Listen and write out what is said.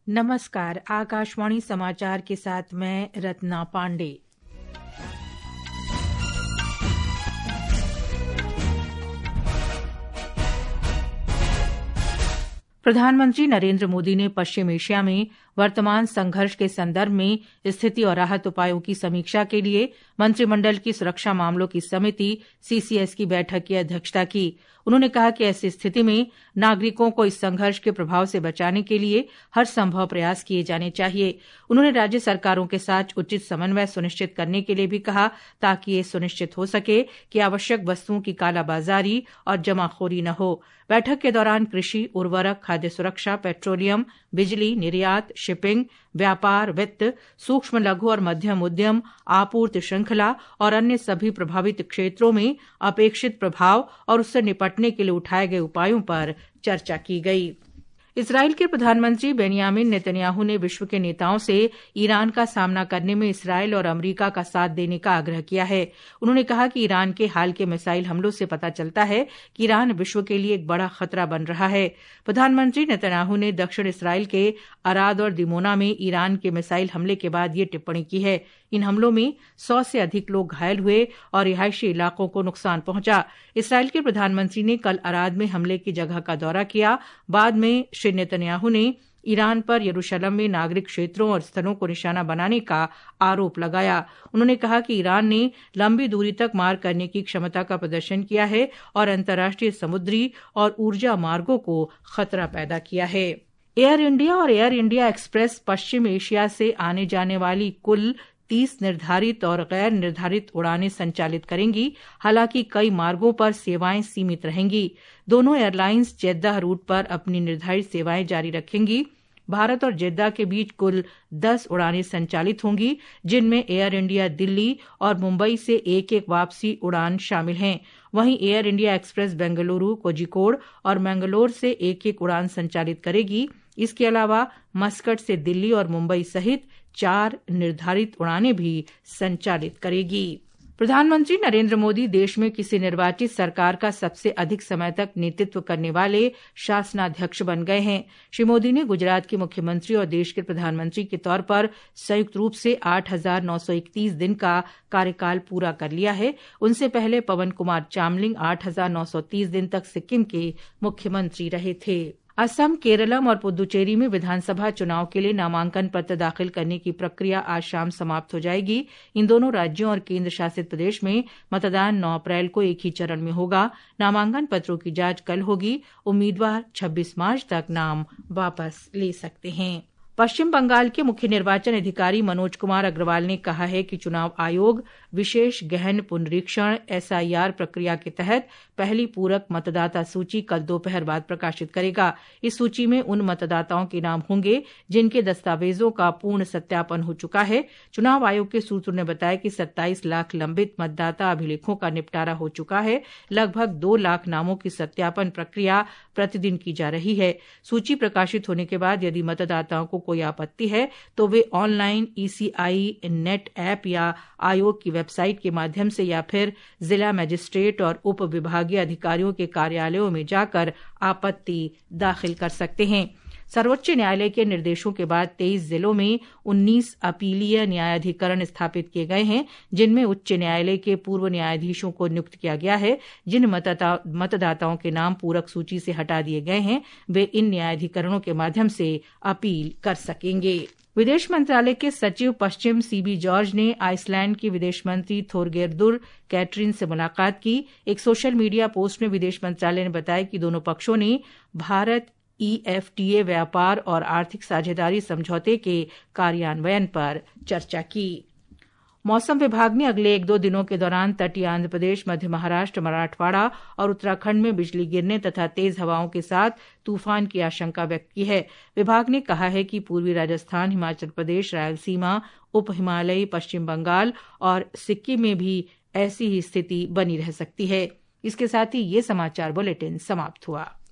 नमस्कार, आकाशवाणी समाचार के साथ मैं रत्ना पांडे। प्रधानमंत्री नरेंद्र मोदी ने पश्चिम एशिया में वर्तमान संघर्ष के संदर्भ में स्थिति और राहत उपायों की समीक्षा के लिए मंत्रिमंडल की सुरक्षा मामलों की समिति सीसीएस की बैठक की अध्यक्षता की। उन्होंने कहा कि ऐसी स्थिति में नागरिकों को इस संघर्ष के प्रभाव से बचाने के लिए हर संभव प्रयास किए जाने चाहिए। उन्होंने राज्य सरकारों के साथ उचित समन्वय सुनिश्चित करने के लिए भी कहा, ताकि ये सुनिश्चित हो सके कि आवश्यक वस्तुओं की कालाबाजारी और जमाखोरी न हो। बैठक के दौरान कृषि, उर्वरक, खाद्य सुरक्षा, पेट्रोलियम, बिजली, निर्यात, शिपिंग, व्यापार, वित्त, सूक्ष्म लघु और मध्यम उद्यम, आपूर्ति श्रृंखला और अन्य सभी प्रभावित क्षेत्रों में अपेक्षित प्रभाव और उससे निपटने के लिए उठाए गए उपायों पर चर्चा की गई। इस्राएल के प्रधानमंत्री बेंयामिन नेतन्याहू ने विश्व के नेताओं से ईरान का सामना करने में इस्राएल और अमेरिका का साथ देने का आग्रह किया है। उन्होंने कहा कि ईरान के हाल के मिसाइल हमलों से पता चलता है कि ईरान विश्व के लिए एक बड़ा खतरा बन रहा है। प्रधानमंत्री नेतन्याहू ने दक्षिण इस्राएल के अराद और दिमोना में ईरान के मिसाइल हमले के बाद ये टिप्पणी की है। इन हमलों में 100 से अधिक लोग घायल हुए और रिहायशी इलाकों को नुकसान पहुंचा। इस्राएल के प्रधानमंत्री ने कल अराद में हमले की जगह का दौरा किया। बाद में श्री नेतन्याहू ने ईरान पर यरूशलेम में नागरिक क्षेत्रों और स्थलों को निशाना बनाने का आरोप लगाया। उन्होंने कहा कि ईरान ने लंबी दूरी तक मार करने की क्षमता का प्रदर्शन किया है और अंतर्राष्ट्रीय समुद्री और ऊर्जा मार्गों को खतरा पैदा किया है। एयर इंडिया और एयर इंडिया एक्सप्रेस पश्चिम एशिया से आने जाने वाली कुल 30 निर्धारित और गैर निर्धारित उड़ानें संचालित करेंगी। हालांकि कई मार्गों पर सेवाएं सीमित रहेंगी। दोनों एयरलाइंस जेद्दाह रूट पर अपनी निर्धारित सेवाएं जारी रखेंगी। भारत और जेद्दाह के बीच कुल 10 उड़ानें संचालित होंगी, जिनमें एयर इंडिया दिल्ली और मुंबई से एक वापसी उड़ान शामिल हैं। वहीं Air India Express Bengaluru, Kozhikode और मैंगलोर से एक उड़ान संचालित करेगी। इसके अलावा मस्कट से दिल्ली और मुंबई सहित 4 निर्धारित उड़ानें भी संचालित करेगी। प्रधानमंत्री नरेंद्र मोदी देश में किसी निर्वाचित सरकार का सबसे अधिक समय तक नेतृत्व करने वाले शासनाध्यक्ष बन गए हैं। श्री मोदी ने गुजरात के मुख्यमंत्री और देश के प्रधानमंत्री के तौर पर संयुक्त रूप से 8,931 दिन का कार्यकाल पूरा कर लिया है। उनसे पहले पवन कुमार चामलिंग 8,930 दिन तक सिक्किम के मुख्यमंत्री रहे थे। असम, केरलम और पुदुचेरी में विधानसभा चुनाव के लिए नामांकन पत्र दाखिल करने की प्रक्रिया आज शाम समाप्त हो जाएगी। इन दोनों राज्यों और केंद्र शासित प्रदेश में मतदान 9 अप्रैल को एक ही चरण में होगा। नामांकन पत्रों की जांच कल होगी। उम्मीदवार 26 मार्च तक नाम वापस ले सकते हैं। पश्चिम बंगाल के मुख्य निर्वाचन अधिकारी मनोज कुमार अग्रवाल ने कहा है कि चुनाव आयोग विशेष गहन पुनरीक्षण एसआईआर प्रक्रिया के तहत पहली पूरक मतदाता सूची कल दोपहर बाद प्रकाशित करेगा। इस सूची में उन मतदाताओं के नाम होंगे जिनके दस्तावेजों का पूर्ण सत्यापन हो चुका है। चुनाव आयोग के सूत्रों ने बताया कि 27 लाख लंबित मतदाता अभिलेखों का निपटारा हो चुका है। लगभग 2 लाख नामों की सत्यापन प्रक्रिया प्रतिदिन की जा रही है। सूची प्रकाशित होने के बाद यदि मतदाताओं को कोई आपत्ति है तो वे ऑनलाइन ईसीआई नेट ऐप या आयोग की वेबसाइट के माध्यम से या फिर जिला मजिस्ट्रेट और उप विभागीय अधिकारियों के कार्यालयों में जाकर आपत्ति दाखिल कर सकते हैं। सर्वोच्च न्यायालय के निर्देशों के बाद 23 जिलों में 19 अपीलीय न्यायाधिकरण स्थापित किए गए हैं, जिनमें उच्च न्यायालय के पूर्व न्यायाधीशों को नियुक्त किया गया है। जिन मतदाताओं के नाम पूरक सूची से हटा दिए गए हैं, वे इन न्यायाधिकरणों के माध्यम से अपील कर सकेंगे। विदेश मंत्रालय के सचिव पश्चिम सीबी जॉर्ज ने आइसलैंड की विदेश मंत्री थोरगेर्दुर कैटरिन से मुलाकात की। एक सोशल मीडिया पोस्ट में विदेश मंत्रालय ने बताया कि दोनों पक्षों ने भारत EFTA व्यापार और आर्थिक साझेदारी समझौते के कार्यान्वयन पर चर्चा की। मौसम विभाग ने अगले 1-2 दिनों के दौरान तटीय आंध्र प्रदेश, मध्य महाराष्ट्र, मराठवाड़ा और उत्तराखंड में बिजली गिरने तथा तेज हवाओं के साथ तूफान की आशंका व्यक्त की है। विभाग ने कहा है कि पूर्वी राजस्थान, हिमाचल प्रदेश, रायलसीमा, उप हिमालयी पश्चिम बंगाल और सिक्किम में भी ऐसी ही स्थिति बनी रह सकती है। इसके साथ ही ये समाचार बुलेटिन समाप्त हुआ।